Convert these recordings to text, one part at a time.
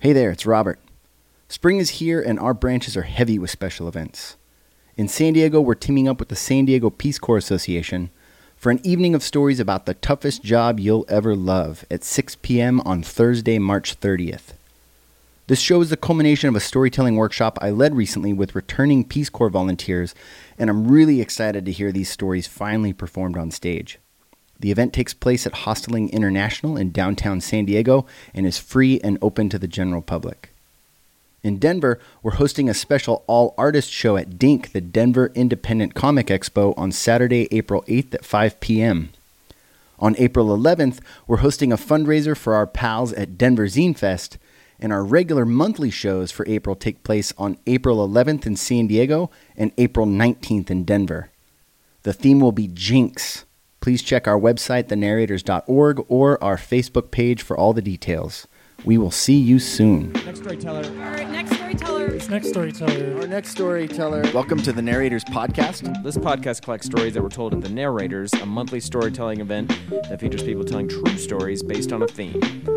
Hey there, it's Robert. Spring is here and our branches are heavy with special events. In San Diego, we're teaming up with the San Diego Peace Corps Association for an evening of stories about the toughest job you'll ever love at 6 p.m. on Thursday, March 30th. This show is the culmination of a storytelling workshop I led recently with returning Peace Corps volunteers, and I'm really excited to hear these stories finally performed on stage. The event takes place at Hosteling International in downtown San Diego and is free and open to the general public. In Denver, we're hosting a special all-artist show at DINK, the Denver Independent Comic Expo, on Saturday, April 8th at 5 p.m. On April 11th, we're hosting a fundraiser for our pals at Denver Zine Fest, and our regular monthly shows for April take place on April 11th in San Diego and April 19th in Denver. The theme will be Jinx. Please check our website, thenarrators.org, or our Facebook page for all the details. We will see you soon. Next storyteller. Our next storyteller. Next storyteller. Our next storyteller. Welcome to the Narrators Podcast. This podcast collects stories that were told at The Narrators, a monthly storytelling event that features people telling true stories based on a theme.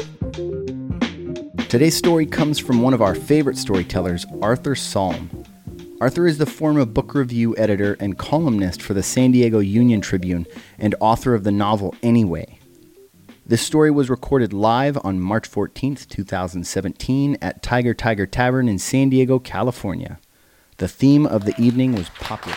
Today's story comes from one of our favorite storytellers, Arthur Salm. Arthur is the former book review editor and columnist for the San Diego Union Tribune and author of the novel Anyway. This story was recorded live on March 14th, 2017 at Tiger Tiger Tavern in San Diego, California. The theme of the evening was popular.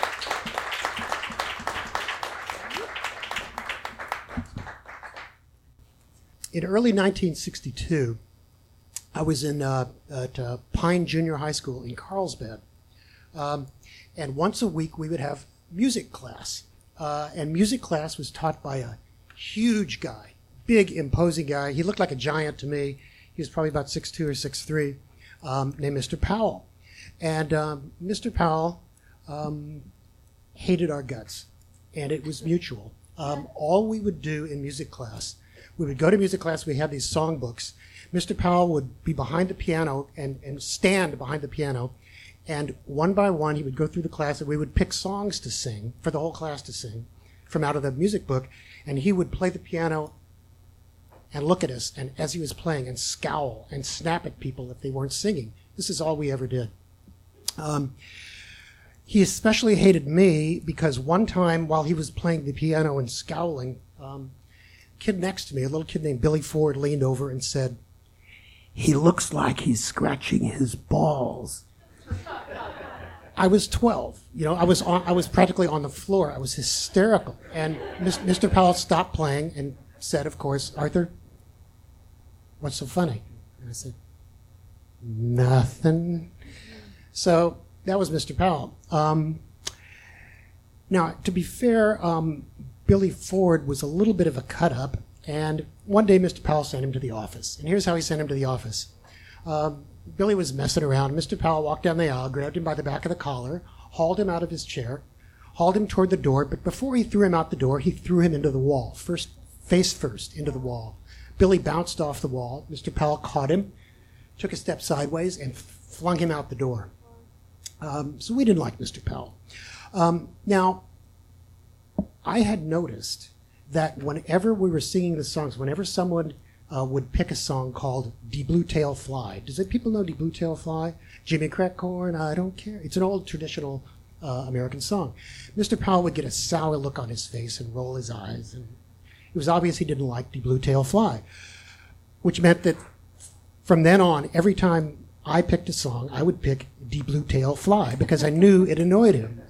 In early 1962, I was at Pine Junior High School in Carlsbad. And once a week we would have music class. And music class was taught by a huge guy, big, imposing guy. He looked like a giant to me. He was probably about 6'2" or 6'3", named Mr. Powell. And Mr. Powell hated our guts, and it was mutual. All we would do in music class, we would go to music class, we had these songbooks. Mr. Powell would be behind the piano and stand behind the piano, and one by one he would go through the class and we would pick songs to sing, for the whole class to sing, from out of the music book, and he would play the piano and look at us, and as he was playing, and scowl and snap at people if they weren't singing. This is all we ever did. He especially hated me because one time while he was playing the piano and scowling, kid next to me, a little kid named Billy Ford, leaned over and said, "He looks like he's scratching his balls." I was 12. I was practically on the floor. I was hysterical. And Mr. Powell stopped playing and said, of course, "Arthur, what's so funny?" And I said, "Nothing." So that was Mr. Powell. Now, to be fair, Billy Ford was a little bit of a cut-up, and one day Mr. Powell sent him to the office. And here's how he sent him to the office. Billy was messing around. Mr. Powell walked down the aisle, grabbed him by the back of the collar, hauled him out of his chair, hauled him toward the door, but before he threw him out the door, he threw him into the wall, face first into the wall. Billy bounced off the wall. Mr. Powell caught him, took a step sideways, and flung him out the door. So we didn't like Mr. Powell. Now, I had noticed that whenever we were singing the songs, whenever someone would pick a song called "Die Blue Tail Fly." People know "Die Blue Tail Fly"? Jimmy Crack Corn, I don't care. It's an old traditional American song. Mr. Powell would get a sour look on his face and roll his eyes, and it was obvious he didn't like "Die Blue Tail Fly," which meant that from then on, every time I picked a song, I would pick "Die Blue Tail Fly" because I knew it annoyed him.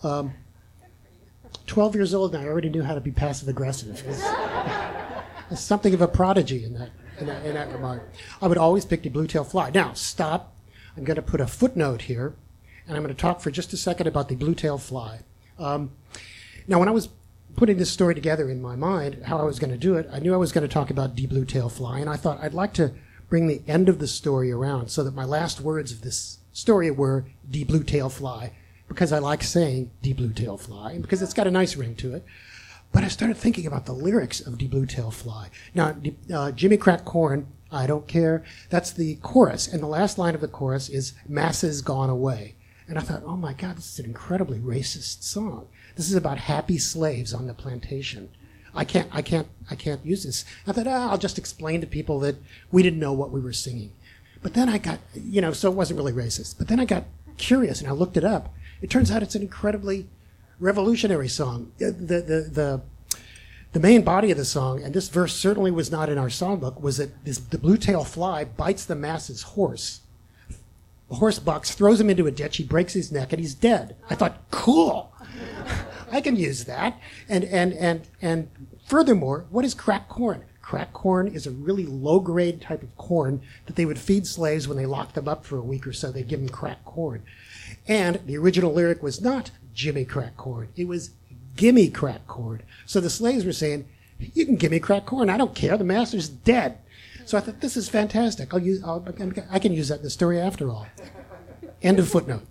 12 years old, and I already knew how to be passive-aggressive. There's something of a prodigy in that remark. I would always pick "Die Blue Tail Fly." Now, stop. I'm going to put a footnote here, and I'm going to talk for just a second about "Die Blue Tail Fly." Now, when I was putting this story together in my mind, how I was going to do it, I knew I was going to talk about "Die Blue Tail Fly," and I thought I'd like to bring the end of the story around so that my last words of this story were "Die Blue Tail Fly," because I like saying "Die Blue Tail Fly," and because it's got a nice ring to it. But I started thinking about the lyrics of "Die Blue Tail Fly." Now, Jimmy Crack Corn, I don't care, that's the chorus. And the last line of the chorus is "Masses Gone Away." And I thought, oh my God, this is an incredibly racist song. This is about happy slaves on the plantation. I can't use this. I thought, I'll just explain to people that we didn't know what we were singing. But then I got, so it wasn't really racist. But then I got curious and I looked it up. It turns out it's an incredibly revolutionary song. The main body of the song, and this verse certainly was not in our songbook, was that the blue-tailed fly bites the mass's horse. The horse bucks, throws him into a ditch, he breaks his neck, and he's dead. I thought, cool. I can use that. And furthermore, what is cracked corn? Cracked corn is a really low-grade type of corn that they would feed slaves when they locked them up for a week or so. They'd give them cracked corn. And the original lyric was not Jimmy crack corn. It was gimme crack corn. So the slaves were saying, you can give me crack corn. I don't care. The master's dead. So I thought, this is fantastic. I can use that in the story after all. End of footnote.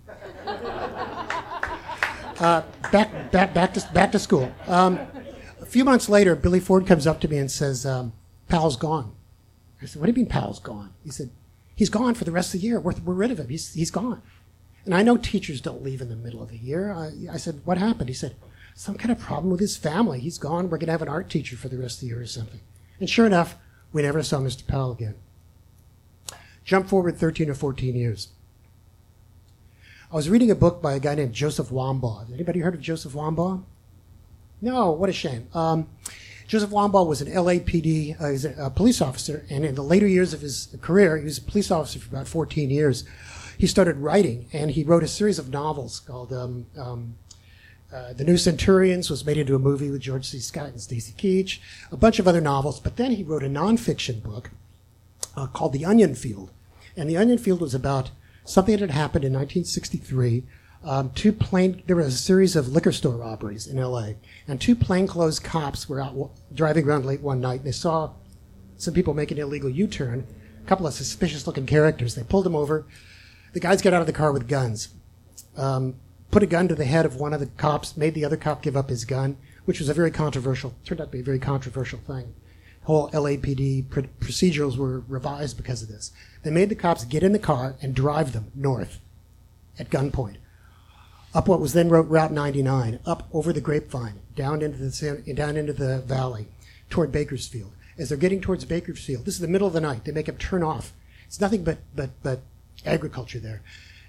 Back to school. A few months later, Billy Ford comes up to me and says, Pal's gone. I said, what do you mean Pal's gone? He said, he's gone for the rest of the year. We're rid of him. He's gone. And I know teachers don't leave in the middle of the year. I said, what happened? He said, some kind of problem with his family. He's gone. We're going to have an art teacher for the rest of the year or something. And sure enough, we never saw Mr. Pal again. Jump forward 13 or 14 years. I was reading a book by a guy named Joseph Wambaugh. Anybody heard of Joseph Wambaugh? No, what a shame. Joseph Wambaugh was an LAPD, he's a police officer, and in the later years of his career, he was a police officer for about 14 years. He started writing, and he wrote a series of novels called The New Centurions, was made into a movie with George C. Scott and Stacy Keach, a bunch of other novels, but then he wrote a nonfiction book called The Onion Field. And The Onion Field was about something that had happened in 1963. There was a series of liquor store robberies in L.A., and two plainclothes cops were out driving around late one night, and they saw some people make an illegal U-turn, a couple of suspicious-looking characters. They pulled them over. The guys got out of the car with guns, put a gun to the head of one of the cops, made the other cop give up his gun, which was turned out to be a very controversial thing. Whole LAPD procedurals were revised because of this. They made the cops get in the car and drive them north at gunpoint, up what was then Route 99, up over the Grapevine, down into the valley, toward Bakersfield. As they're getting towards Bakersfield, this is the middle of the night. They make them turn off. It's nothing but agriculture there.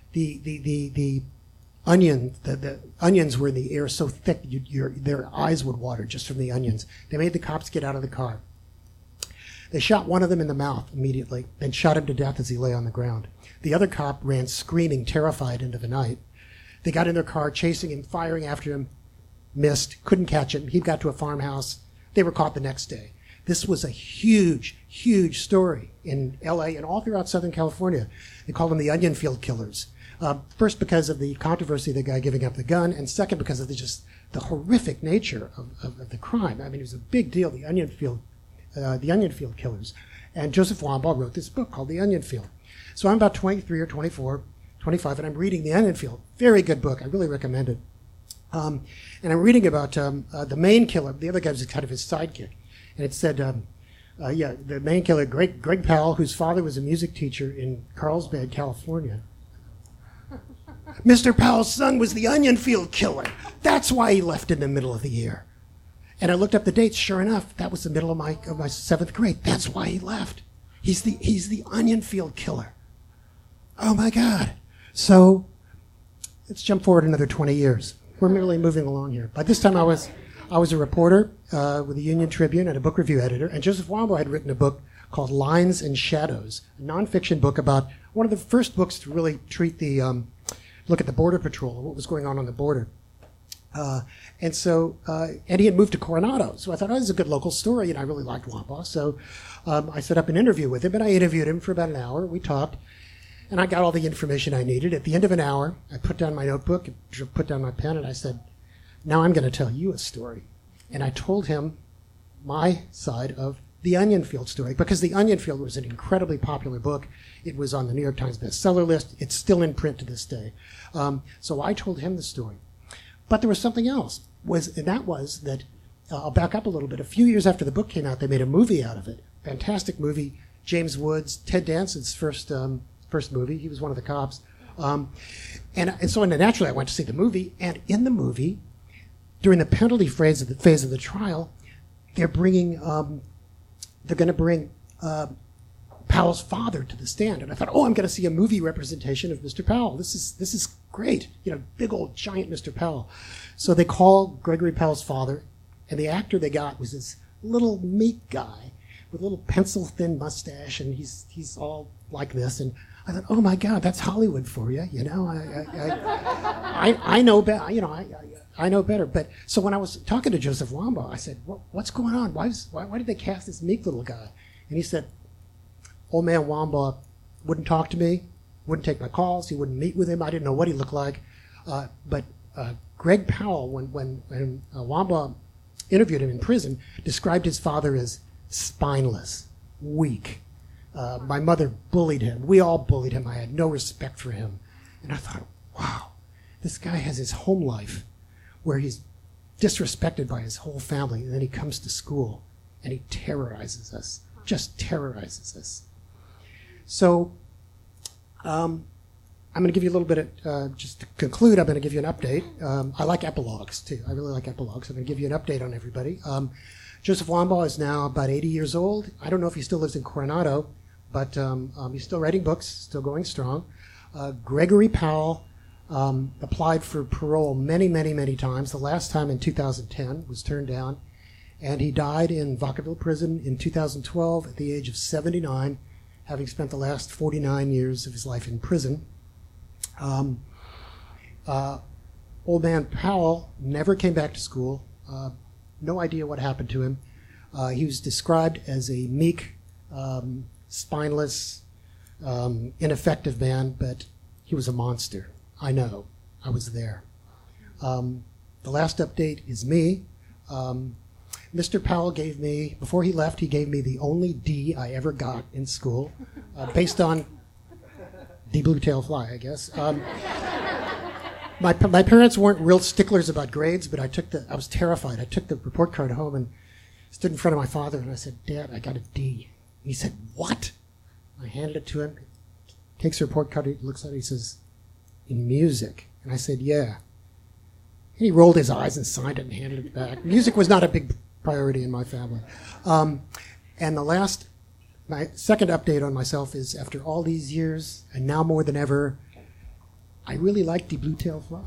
The onions were in the air so thick their eyes would water just from the onions. They made the cops get out of the car. They shot one of them in the mouth immediately, then shot him to death as he lay on the ground. The other cop ran screaming, terrified, into the night. They got in their car, chasing him, firing after him, missed, couldn't catch him. He got to a farmhouse. They were caught the next day. This was a huge, huge story in L.A. and all throughout Southern California. They called them the Onion Field Killers. First, because of the controversy of the guy giving up the gun, and second, because of the horrific nature of the crime. I mean, it was a big deal, the Onion Field Killers. And Joseph Wambaugh wrote this book called The Onion Field. So I'm about 23 or 24, 25, and I'm reading The Onion Field. Very good book. I really recommend it. And I'm reading about the main killer. The other guy was kind of his sidekick. And it said, the main killer, Greg Powell, whose father was a music teacher in Carlsbad, California. Mr. Powell's son was the Onion Field Killer. That's why he left in the middle of the year. And I looked up the dates. Sure enough, that was the middle of my seventh grade. That's why he left. He's the Onion Field Killer. Oh my God. So let's jump forward another 20 years. We're merely moving along here. By this time, I was a reporter with the Union Tribune and a book review editor. And Joseph Wambaugh had written a book called Lines and Shadows, a nonfiction book about one of the first books to really treat look at the Border Patrol and what was going on the border. And he had moved to Coronado. So I thought, this is a good local story, and I really liked Wambaugh. So I set up an interview with him, and I interviewed him for about an hour. We talked, and I got all the information I needed. At the end of an hour, I put down my notebook, put down my pen, and I said, now I'm going to tell you a story. And I told him my side of the Onion Field story, because the Onion Field was an incredibly popular book. It was on the New York Times bestseller list. It's still in print to this day. So I told him the story. But there was something else, and that was that, I'll back up a little bit. A few years after the book came out, they made a movie out of it. Fantastic movie. James Woods, Ted Danson's first movie. He was one of the cops. And so naturally I went to see the movie, and in the movie, during the penalty phase of the trial, they're going to bring Powell's father to the stand, and I thought, oh, I'm going to see a movie representation of Mr. Powell. This is great, big old giant Mr. Powell. So they called Gregory Powell's father, and the actor they got was this little meek guy with a little pencil-thin mustache, and he's all like this. And I thought, oh my God, that's Hollywood for you. I know better. I know better. But so when I was talking to Joseph Wambaugh, I said, what's going on? Why did they cast this meek little guy? And he said, old man Wambaugh wouldn't talk to me, wouldn't take my calls, he wouldn't meet with him. I didn't know what he looked like. But Greg Powell, when Wambaugh interviewed him in prison, described his father as spineless, weak. My mother bullied him. We all bullied him. I had no respect for him. And I thought, wow, this guy has his home life where he's disrespected by his whole family, and then he comes to school and he terrorizes us, just terrorizes us. So I'm going to give you a little bit of, just to conclude, I'm going to give you an update. I like epilogues, too. I really like epilogues. I'm going to give you an update on everybody. Joseph Wambaugh is now about 80 years old. I don't know if he still lives in Coronado, but he's still writing books, still going strong. Gregory Powell applied for parole many, many, many times. The last time in 2010 was turned down. And he died in Vacaville Prison in 2012 at the age of 79, having spent the last 49 years of his life in prison. Old man Powell never came back to school. No idea what happened to him. He was described as a meek, spineless, ineffective man, but he was a monster. I know. I was there. The last update is me. Mr. Powell gave me, before he left, he gave me the only D I ever got in school, based on D Blue-tailed Fly, I guess. My parents weren't real sticklers about grades, but I was terrified. I took the report card home and stood in front of my father, and I said, Dad, I got a D. And he said, what? I handed it to him. He takes the report card, he looks at it, he says, in music. And I said, yeah. And he rolled his eyes and signed it and handed it back. Music was not a big priority in my family. And my second update on myself is, after all these years, and now more than ever, I really like the Blue-tailed Fly.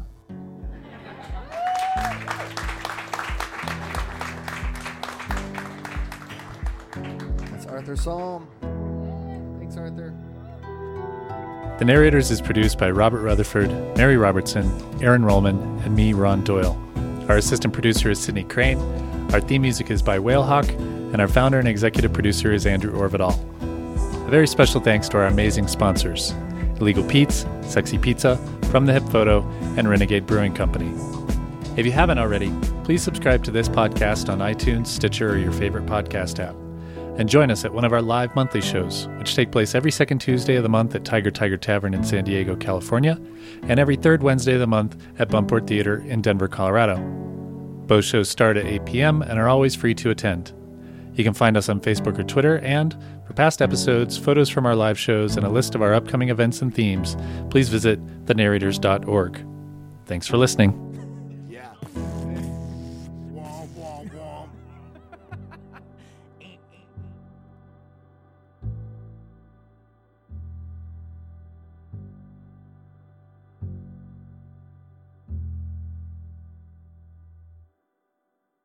That's Arthur Salm. Thanks, Arthur. The Narrators is produced by Robert Rutherford, Mary Robertson, Aaron Rollman, and me, Ron Doyle. Our assistant producer is Sydney Crane. Our theme music is by Whalehawk, and our founder and executive producer is Andrew Orvidal. A very special thanks to our amazing sponsors: Illegal Pete's, Sexy Pizza, From the Hip Photo, and Renegade Brewing Company. If you haven't already, please subscribe to this podcast on iTunes, Stitcher, or your favorite podcast app. And join us at one of our live monthly shows, which take place every second Tuesday of the month at Tiger Tavern in San Diego, California, and every third Wednesday of the month at Buntport Theater in Denver, Colorado. Both shows start at 8 p.m. and are always free to attend. You can find us on Facebook or Twitter, and for past episodes, photos from our live shows, and a list of our upcoming events and themes, please visit thenarrators.org. Thanks for listening.